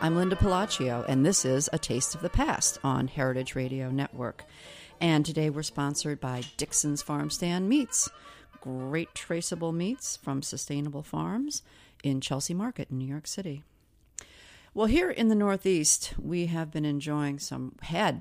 I'm Linda Palacio, and this is A Taste of the Past on Heritage Radio Network. And today we're sponsored by Dixon's Farm Stand Meats. Great traceable meats from sustainable farms in Chelsea Market in New York City. Well, here in the Northeast, we had been enjoying some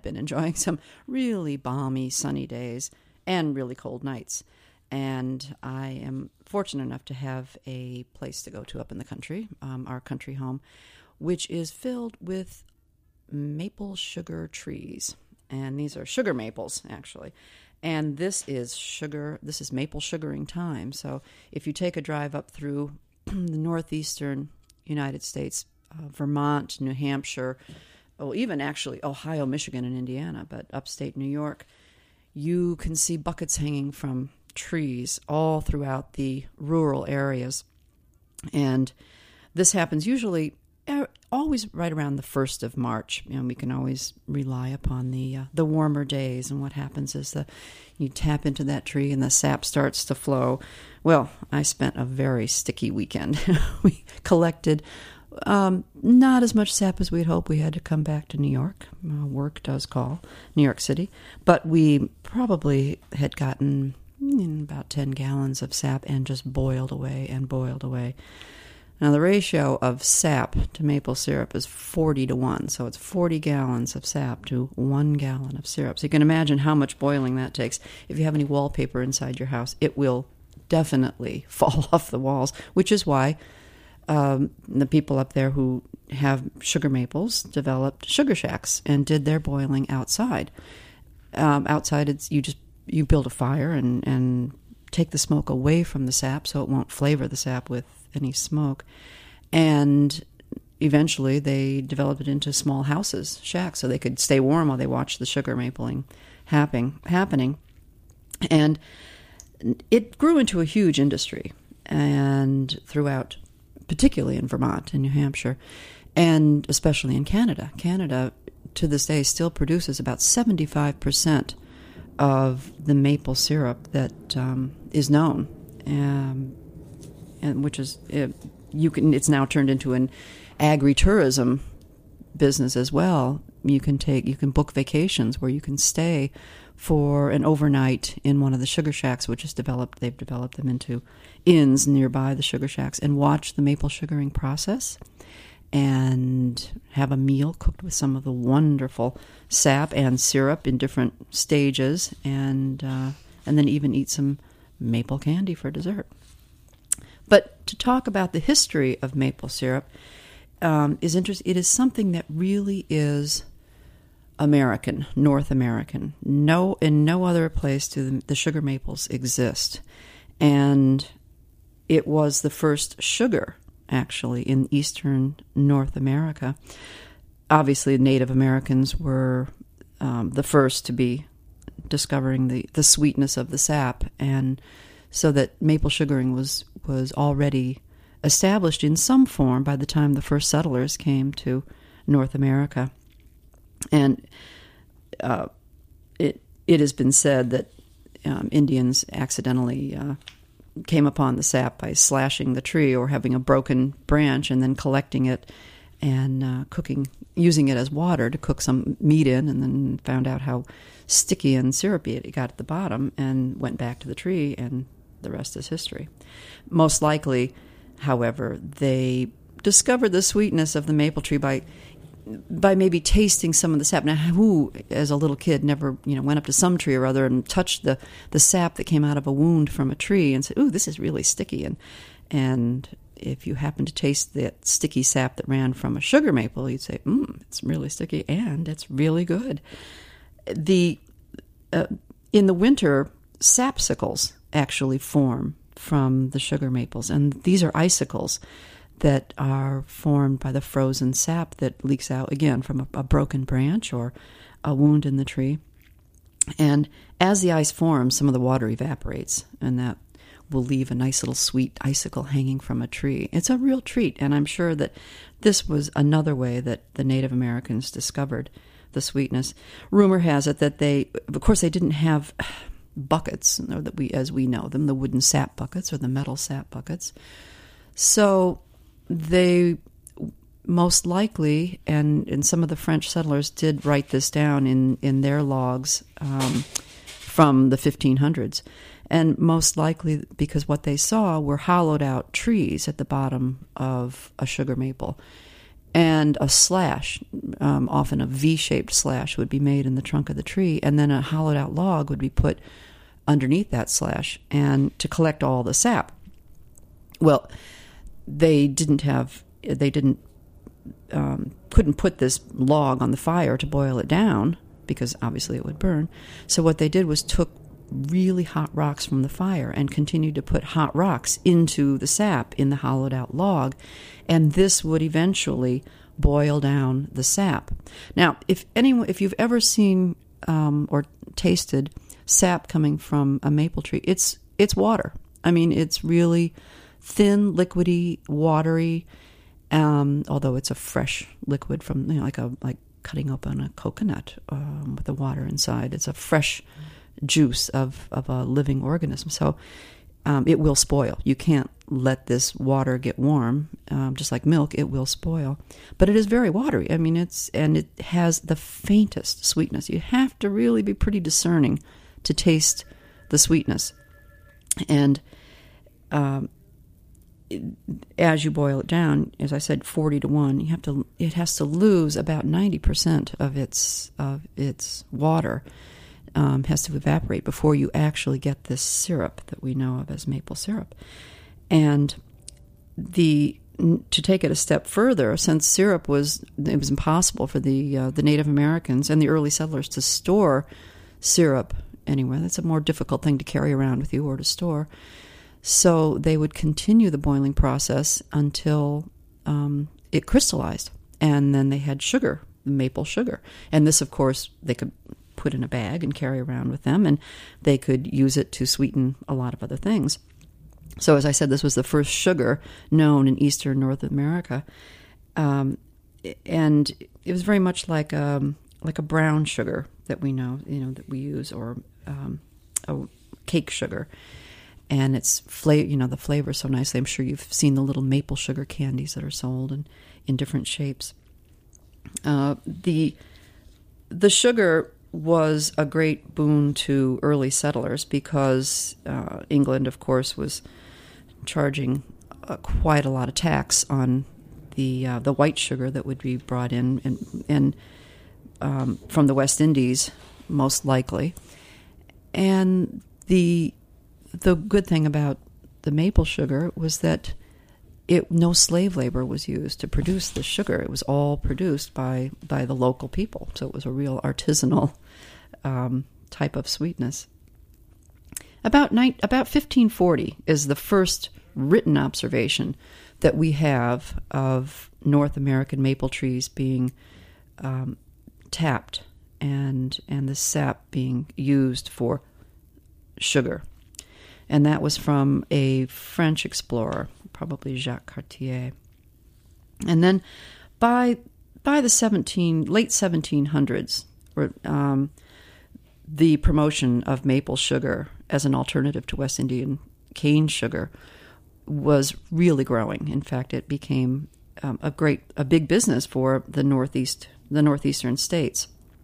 really balmy, sunny days and really cold nights. And I am fortunate enough to have a place to go to up in the country, our country home, which is filled with maple sugar trees. And these are sugar maples, actually. And this is maple sugaring time. So if you take a drive up through the northeastern United States, Vermont, New Hampshire, even actually Ohio, Michigan, and Indiana, but upstate New York, you can see buckets hanging from trees all throughout the rural areas. And this happens usually always right around the 1st of March. We can always rely upon the warmer days. And what happens is you tap into that tree and the sap starts to flow. Well, I spent a very sticky weekend. We collected not as much sap as we'd hoped. We had to come back to New York. Work does call, New York City. But we probably had gotten about 10 gallons of sap and just boiled away and boiled away. Now, the ratio of sap to maple syrup is 40-1, so it's 40 gallons of sap to 1 gallon of syrup. So you can imagine how much boiling that takes. If you have any wallpaper inside your house, it will definitely fall off the walls, which is why the people up there who have sugar maples developed sugar shacks and did their boiling outside. Outside, you build a fire and take the smoke away from the sap so it won't flavor the sap with any smoke. And eventually they developed it into small houses, shacks, so they could stay warm while they watched the sugar mapling happening. And it grew into a huge industry, and throughout, particularly in Vermont and New Hampshire, and especially in Canada. Canada, to this day, still produces about 75% of the maple syrup that is known, and which is it's now turned into an agritourism business as well. You can book vacations where you can stay for an overnight in one of the sugar shacks, which is developed. They've developed them into inns nearby the sugar shacks, and watch the maple sugaring process, and have a meal cooked with some of the wonderful sap and syrup in different stages, and then even eat some maple candy for dessert. But to talk about the history of maple syrup is interesting. It is something that really is American, North American. In no other place do the sugar maples exist. And it was the first sugar, actually, in eastern North America. Obviously, Native Americans were the first to be discovering the sweetness of the sap, and so that maple sugaring was already established in some form by the time the first settlers came to North America. And it has been said that Indians accidentally came upon the sap by slashing the tree or having a broken branch and then collecting it and using it as water to cook some meat in, and then found out how sticky and syrupy it got at the bottom and went back to the tree, and the rest is history. Most likely, however, they discovered the sweetness of the maple tree by maybe tasting some of the sap. Now, who, as a little kid, never went up to some tree or other and touched the sap that came out of a wound from a tree and said, "Ooh, this is really sticky." And if you happen to taste that sticky sap that ran from a sugar maple, you'd say, "It's really sticky and it's really good." In the winter, sapsicles actually form from the sugar maples, and these are icicles that are formed by the frozen sap that leaks out, again, from a broken branch or a wound in the tree. And as the ice forms, some of the water evaporates, and that will leave a nice little sweet icicle hanging from a tree. It's a real treat, and I'm sure that this was another way that the Native Americans discovered the sweetness. Rumor has it that they didn't have buckets, or as we know them, the wooden sap buckets or the metal sap buckets. So they most likely, and some of the French settlers did write this down in their logs from the 1500s, and most likely because what they saw were hollowed out trees at the bottom of a sugar maple. And a slash, often a V-shaped slash, would be made in the trunk of the tree, and then a hollowed out log would be put underneath that slash and to collect all the sap. Well, they couldn't put this log on the fire to boil it down because obviously it would burn. So what they did was took really hot rocks from the fire and continued to put hot rocks into the sap in the hollowed out log, and this would eventually boil down the sap. Now, if you've ever seen or tasted sap coming from a maple tree, it's water. I mean, it's really thin, liquidy, watery. Although it's a fresh liquid from like cutting open a coconut with the water inside. It's a fresh juice of a living organism. So it will spoil. You can't let this water get warm. Just like milk, it will spoil. But it is very watery. I mean, it has the faintest sweetness. You have to really be pretty discerning to taste the sweetness. And as you boil it down, as I said, 40-1, it has to lose about 90% of its water. Has to evaporate before you actually get this syrup that we know of as maple syrup. And to take it a step further, since syrup was impossible for the Native Americans and the early settlers to store syrup anywhere. That's a more difficult thing to carry around with you or to store. So they would continue the boiling process until it crystallized, and then they had sugar, maple sugar. And this, of course, they could put in a bag and carry around with them, and they could use it to sweeten a lot of other things. So as I said, this was the first sugar known in eastern North America, and it was very much like a brown sugar that we know, that we use, or a cake sugar. And it's the flavor so nicely. I'm sure you've seen the little maple sugar candies that are sold in different shapes. The sugar was a great boon to early settlers because England, of course, was charging quite a lot of tax on the white sugar that would be brought in and from the West Indies, most likely. And the good thing about the maple sugar was that no slave labor was used to produce the sugar. It was all produced by the local people. So it was a real artisanal type of sweetness. About 1540 is the first written observation that we have of North American maple trees being tapped and the sap being used for sugar. And that was from a French explorer, probably Jacques Cartier. And then by the late 1700s, the promotion of maple sugar as an alternative to West Indian cane sugar was really growing. In fact, it became a big business for the northeastern states.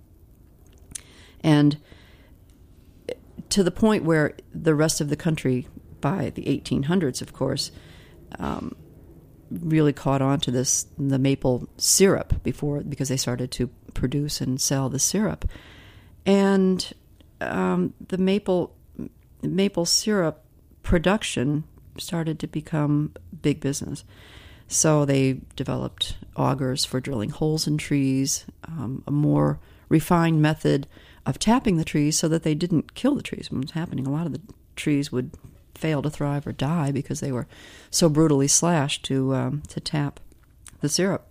And to the point where the rest of the country, by the 1800s, of course, really caught on to the maple syrup because they started to produce and sell the syrup. And the maple syrup production started to become big business. So they developed augers for drilling holes in trees, a more refined method of tapping the trees so that they didn't kill the trees. When it was happening, a lot of the trees would fail to thrive or die because they were so brutally slashed to tap the syrup.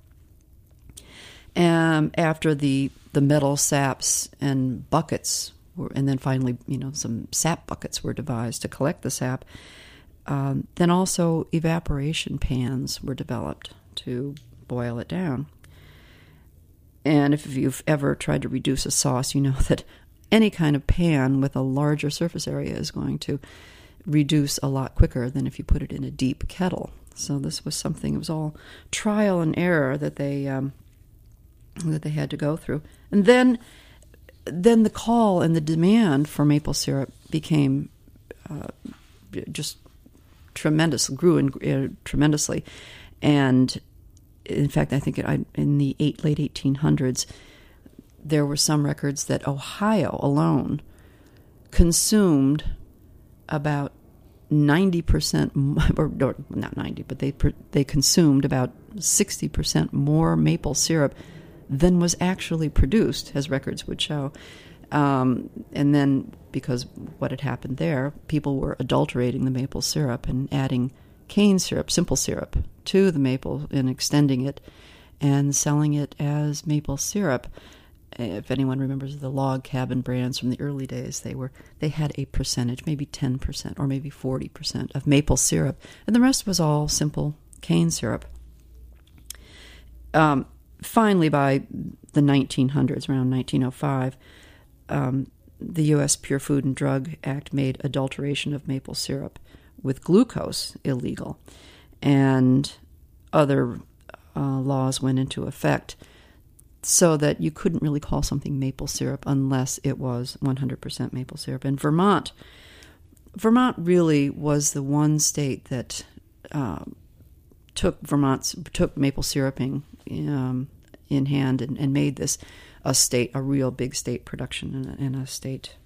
And after the metal saps and buckets and then finally, some sap buckets were devised to collect the sap, then also evaporation pans were developed to boil it down. And if you've ever tried to reduce a sauce, you know that any kind of pan with a larger surface area is going to reduce a lot quicker than if you put it in a deep kettle. So this was something, it was all trial and error that they had to go through. And then the call and the demand for maple syrup became just tremendous, grew tremendously. And in fact, I think in the late 1800s, there were some records that Ohio alone consumed about 90%, or not 90, but they consumed about 60% more maple syrup than was actually produced, as records would show. And then, because what had happened there, people were adulterating the maple syrup and adding cane syrup, simple syrup, to the maple and extending it and selling it as maple syrup. If anyone remembers the log cabin brands from the early days, they had a percentage, maybe 10% or maybe 40% of maple syrup, and the rest was all simple cane syrup. Finally, by the 1900s, around 1905, the U.S. Pure Food and Drug Act made adulteration of maple syrup with glucose illegal, and other laws went into effect so that you couldn't really call something maple syrup unless it was 100% maple syrup. And Vermont really was the one state that took maple syruping in hand and made this a real big state production and a state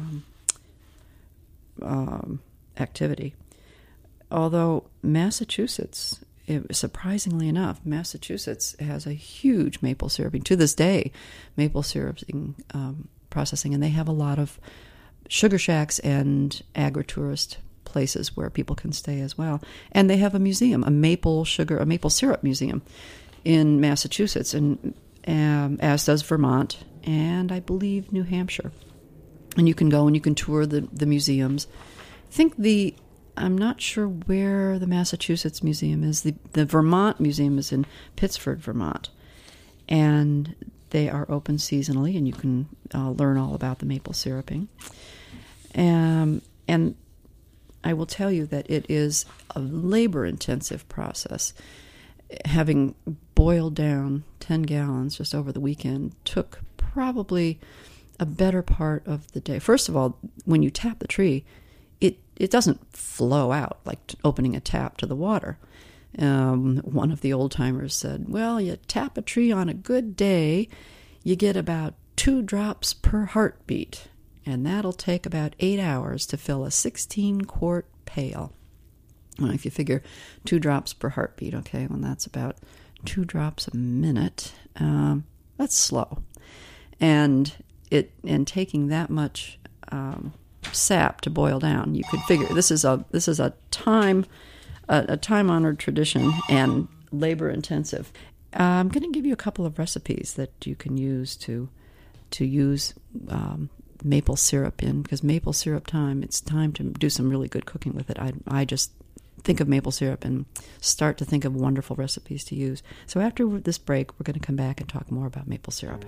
activity. Although Massachusetts, surprisingly enough, Massachusetts has a huge maple syruping, to this day, maple syruping processing, and they have a lot of sugar shacks and agri-tourist places where people can stay as well. And they have a museum, a maple syrup museum in Massachusetts, and as does Vermont, and I believe New Hampshire. And you can go and you can tour the museums. I'm not sure where the Massachusetts Museum is. The Vermont Museum is in Pittsford, Vermont. And they are open seasonally, and you can learn all about the maple syruping. And I will tell you that it is a labor-intensive process. Having boiled down 10 gallons just over the weekend took probably a better part of the day. First of all, when you tap the tree, it doesn't flow out like opening a tap to the water. One of the old-timers said, well, you tap a tree on a good day, you get about 2 drops per heartbeat, and that'll take about 8 hours to fill a 16-quart pail. Well, if you figure 2 drops per heartbeat, okay, well, that's about 2 drops a minute. That's slow. And taking that much sap to boil down, you could figure this is a time-honored tradition and labor-intensive. I'm going to give you a couple of recipes that you can use to use maple syrup in, because maple syrup time, it's time to do some really good cooking with it. I just think of maple syrup and start to think of wonderful recipes to use. So after this break, we're going to come back and talk more about maple syrup.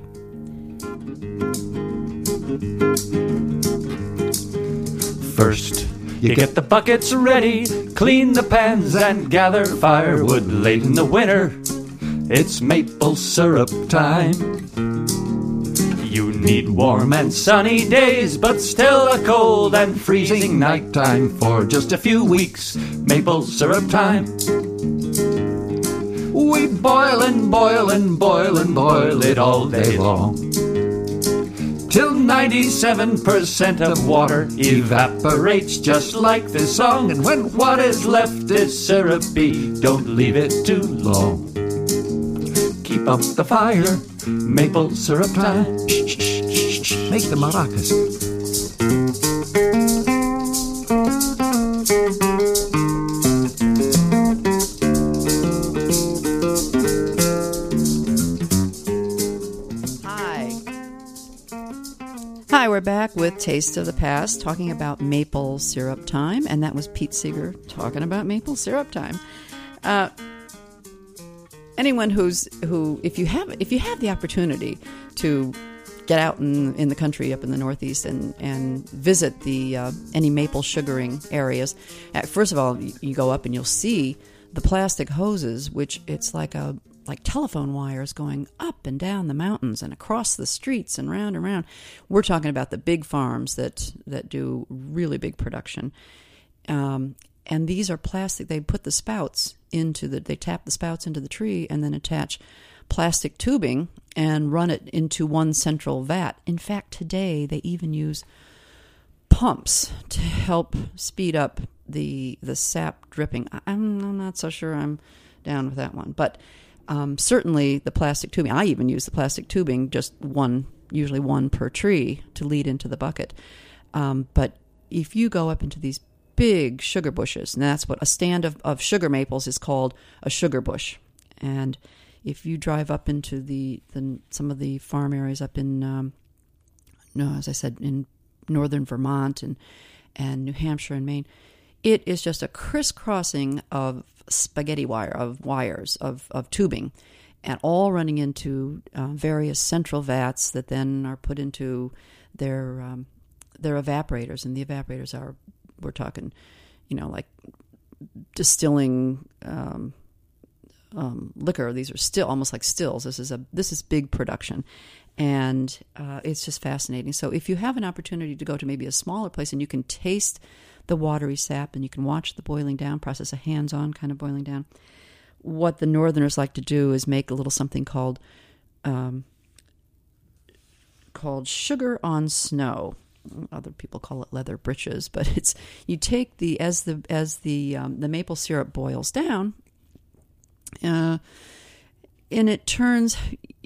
First, you get the buckets ready, clean the pans and gather firewood. Late in the winter, it's maple syrup time. You need warm and sunny days, but still a cold and freezing nighttime. For just a few weeks, maple syrup time. We boil and boil and boil and boil it all day long, till 97% of water evaporates, just like this song. And when what is left is syrupy, don't leave it too long. Keep up the fire, maple syrup time. Shh, shh, shh, shh. Make the maracas. Hi, we're back with Taste of the Past, talking about maple syrup time, and that was Pete Seeger talking about maple syrup time. Anyone if you have the opportunity to get out in the country up in the Northeast and visit the any maple sugaring areas. First of all, you go up and you'll see the plastic hoses, which it's like telephone wires going up and down the mountains and across the streets and round and round. We're talking about the big farms that do really big production. And these are plastic. They put the spouts they tap the spouts into the tree and then attach plastic tubing and run it into one central vat. In fact, today they even use pumps to help speed up the sap dripping. I'm not so sure I'm down with that one, but certainly the plastic tubing. I even use the plastic tubing, just usually one per tree, to lead into the bucket. But if you go up into these big sugar bushes, and that's what a stand of sugar maples is called, a sugar bush. And if you drive up into some of the farm areas up in, as I said, in northern Vermont and New Hampshire and Maine, it is just a crisscrossing of spaghetti wires of tubing, and all running into various central vats that then are put into their evaporators. And the evaporators we're talking, like distilling liquor. These are still almost like stills. This is big production, and it's just fascinating. So if you have an opportunity to go to maybe a smaller place and you can taste the watery sap and you can watch the boiling down process, a hands-on kind of boiling down, what the Northerners like to do is make a little something called sugar on snow. Other people call it leather breeches, but it's you take as the maple syrup boils down. And it turns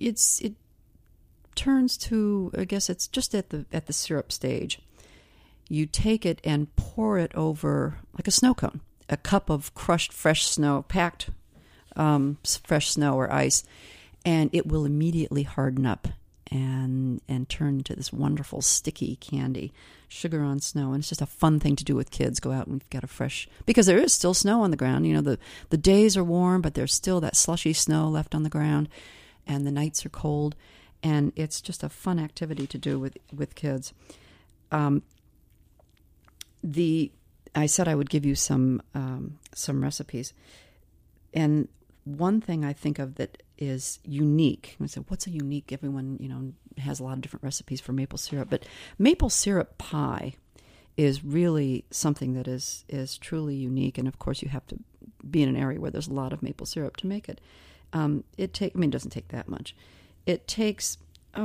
to, I guess it's just at the syrup stage. You take it and pour it over like a snow cone, a cup of crushed fresh snow, packed fresh snow or ice, and it will immediately harden up and turn into this wonderful sticky candy, sugar on snow. And it's just a fun thing to do with kids. Go out and get because there is still snow on the ground. The days are warm, but there's still that slushy snow left on the ground, and the nights are cold, and it's just a fun activity to do with kids. I said I would give you some recipes, and one thing I think of that is unique. I said, what's a unique? Everyone, has a lot of different recipes for maple syrup, but maple syrup pie is really something that is truly unique. And of course, you have to be in an area where there's a lot of maple syrup to make it. It doesn't take that much. It takes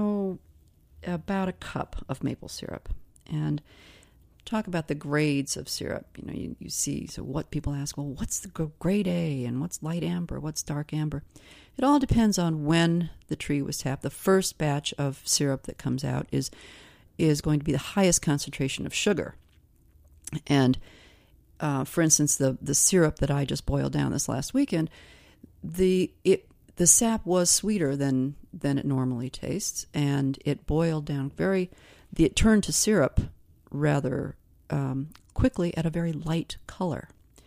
about a cup of maple syrup. And talk about the grades of syrup. You see, so what people ask, well, what's the grade A and what's light amber, what's dark amber? It all depends on when the tree was tapped. The first batch of syrup that comes out is going to be the highest concentration of sugar. And for instance, the syrup that I just boiled down this last weekend, the sap was sweeter than it normally tastes, and it boiled down it turned to syrup rather quickly at a very light color,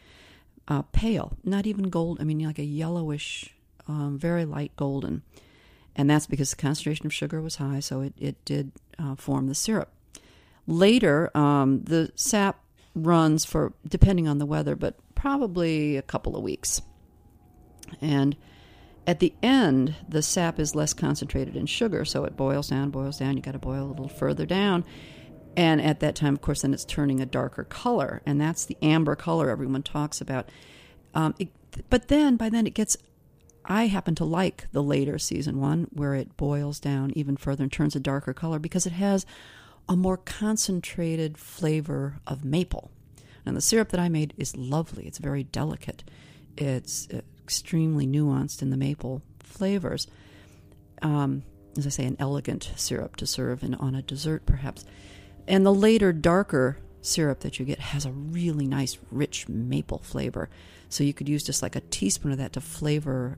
pale, not even gold. Like a yellowish, very light golden, and that's because the concentration of sugar was high, so it did form the syrup. Later, the sap runs for, depending on the weather, but probably a couple of weeks, and at the end, the sap is less concentrated in sugar, so it boils down. You got to boil a little further down. And at that time, of course, then it's turning a darker color, and that's the amber color everyone talks about. But then, by then, it gets... I happen to like the later season one, where it boils down even further and turns a darker color, because it has a more concentrated flavor of maple. And the syrup that I made is lovely. It's very delicate. It's extremely nuanced in the maple flavors. As I say, an elegant syrup to serve on a dessert, perhaps. And the later, darker syrup that you get has a really nice, rich maple flavor. So you could use just like a teaspoon of that to flavor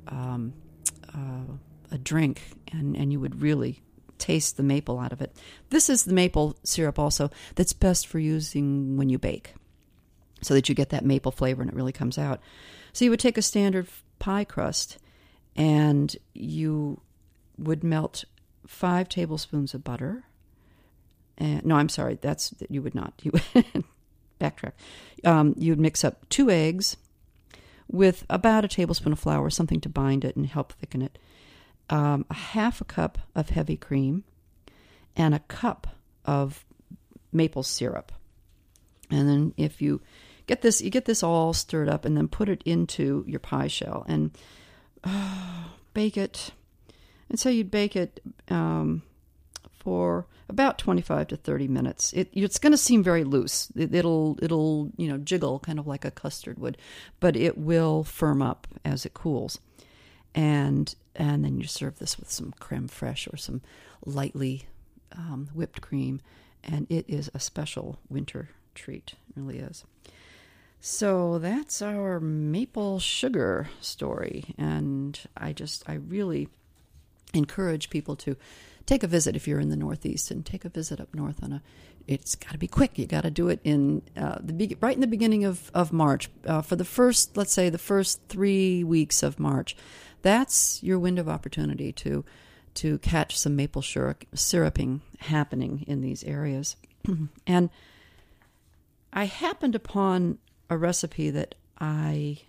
a drink, and you would really taste the maple out of it. This is the maple syrup also that's best for using when you bake, so that you get that maple flavor and it really comes out. So you would take a standard pie crust, and you would melt 5 tablespoons of butter. And no, I'm sorry, you would not. You backtrack. You would mix up 2 eggs with about a tablespoon of flour, something to bind it and help thicken it. A half a cup of heavy cream, and a cup of maple syrup. And then if you get this all stirred up, and then put it into your pie shell and bake it. And so you'd bake it for about 25 to 30 minutes. It's going to seem very loose. It'll jiggle kind of like a custard would, but it will firm up as it cools. And then you serve this with some creme fraiche or some lightly whipped cream, and it is a special winter treat. It really is. So that's our maple sugar story, and I really encourage people to take a visit if you're in the Northeast, and take a visit up north it's got to be quick. You got to do it in right in the beginning of March, for the first 3 weeks of March. That's your window of opportunity to catch some maple syruping happening in these areas. And I happened upon a recipe that I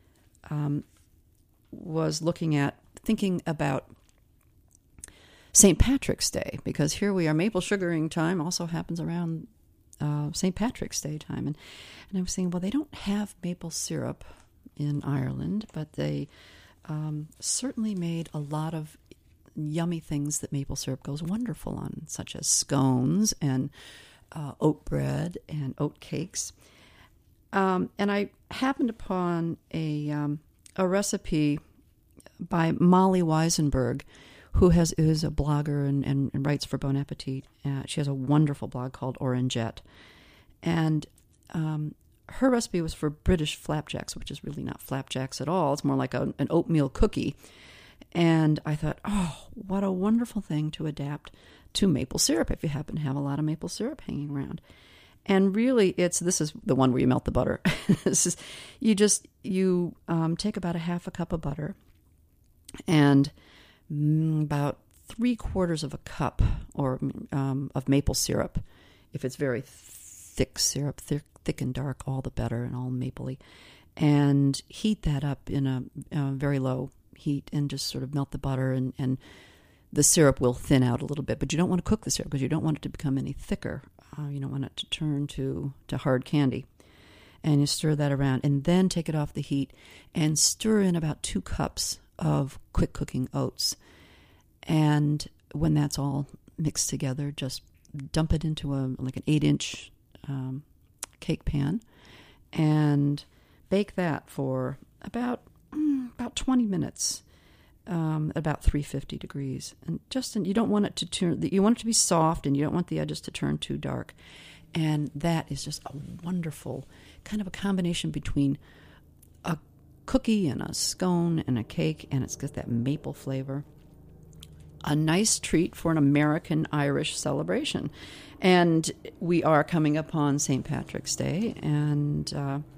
was looking at, thinking about St. Patrick's Day, because here we are, maple sugaring time also happens around St. Patrick's Day time. And I was saying, well, they don't have maple syrup in Ireland, but they certainly made a lot of yummy things that maple syrup goes wonderful on, such as scones and oat bread and oat cakes. And I happened upon a recipe by Molly Weisenberg, who is a blogger and writes for Bon Appetit. She has a wonderful blog called Orangette. And her recipe was for British flapjacks, which is really not flapjacks at all. It's more like an oatmeal cookie. And I thought, oh, what a wonderful thing to adapt to maple syrup if you happen to have a lot of maple syrup hanging around. And really, this is the one where you melt the butter. You take about a half a cup of butter and about 3/4 of a cup of maple syrup. If it's very thick syrup, thick and dark, all the better, and all mapley. And heat that up in a very low heat, and just sort of melt the butter, and the syrup will thin out a little bit. But you don't want to cook the syrup because you don't want it to become any thicker. You don't want it to turn to hard candy. And you stir that around, and then take it off the heat and stir in about 2 cups of quick cooking oats. And when that's all mixed together, just dump it into an 8-inch cake pan and bake that for about 20 minutes, about 350 degrees. And you don't want it to turn, you want it to be soft, and you don't want the edges to turn too dark. And that is just a wonderful kind of a combination between a cookie and a scone and a cake, and it's got that maple flavor. A nice treat for an American-Irish celebration. And we are coming upon St. Patrick's Day, and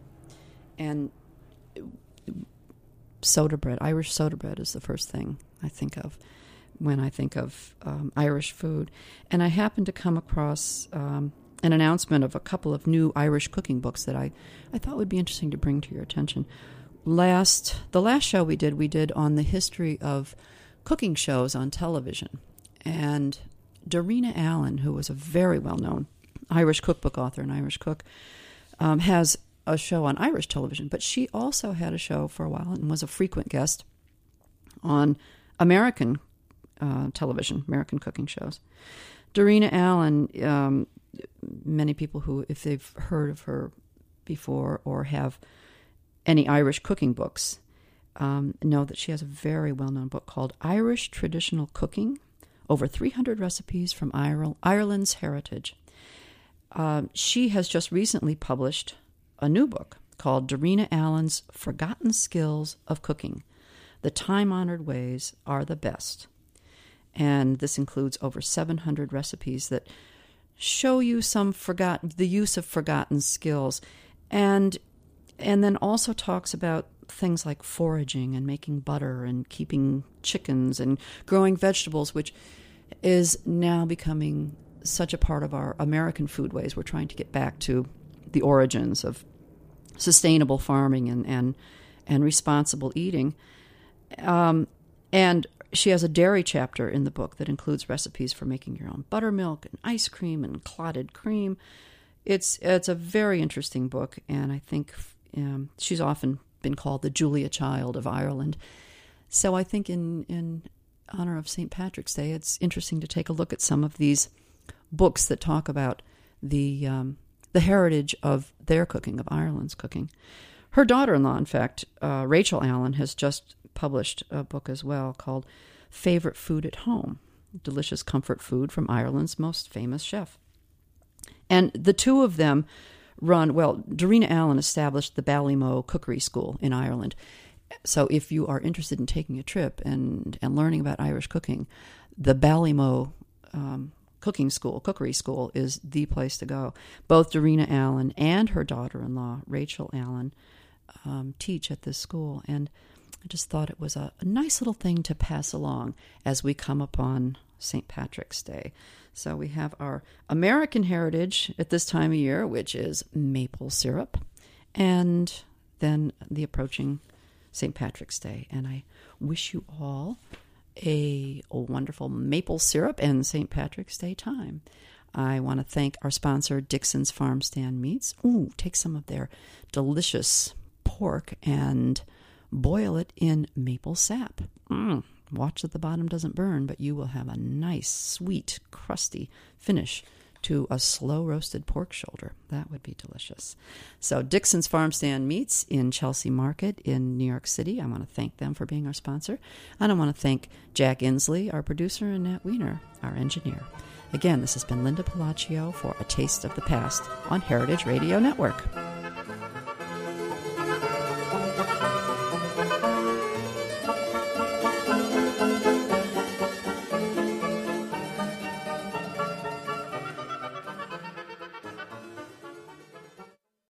soda bread, Irish soda bread, is the first thing I think of when I think of Irish food. And I happened to come across an announcement of a couple of new Irish cooking books that I thought would be interesting to bring to your attention. The last show we did on the history of cooking shows on television. And Darina Allen, who was a very well-known Irish cookbook author and Irish cook, has a show on Irish television, but she also had a show for a while and was a frequent guest on American television, American cooking shows. Darina Allen, many people who, if they've heard of her before or have any Irish cooking books, know that she has a very well-known book called Irish Traditional Cooking, over 300 recipes from Ireland's heritage. She has just recently published a new book called Darina Allen's Forgotten Skills of Cooking. The time-honored ways are the best. And this includes over 700 recipes that show you the use of forgotten skills. And then also talks about things like foraging and making butter and keeping chickens and growing vegetables, which is now becoming such a part of our American foodways. We're trying to get back to the origins of sustainable farming and responsible eating. And she has a dairy chapter in the book that includes recipes for making your own buttermilk and ice cream and clotted cream. It's a very interesting book, and I think she's often been called the Julia Child of Ireland. So I think in honor of St. Patrick's Day, it's interesting to take a look at some of these books that talk about the heritage of their cooking, of Ireland's cooking. Her daughter-in-law, in fact, Rachel Allen, has just published a book as well called Favorite Food at Home, delicious comfort food from Ireland's most famous chef. And the two of them Darina Allen established the Ballymo Cookery School in Ireland. So if you are interested in taking a trip and learning about Irish cooking, the Ballymo Cookery School is the place to go. Both Darina Allen and her daughter-in-law, Rachel Allen, teach at this school. And I just thought it was a nice little thing to pass along as we come upon St. Patrick's Day. So we have our American heritage at this time of year, which is maple syrup, and then the approaching St. Patrick's Day. And I wish you all a wonderful maple syrup and St. Patrick's Day time. I want to thank our sponsor, Dixon's Farm Stand Meats. Take some of their delicious pork and boil it in maple sap. Watch that the bottom doesn't burn, but you will have a nice, sweet, crusty finish to a slow-roasted pork shoulder. That would be delicious. So Dixon's Farm Stand Meats in Chelsea Market in New York City. I want to thank them for being our sponsor. And I want to thank Jack Inslee, our producer, and Nat Wiener, our engineer. Again, this has been Linda Palacio for A Taste of the Past on Heritage Radio Network.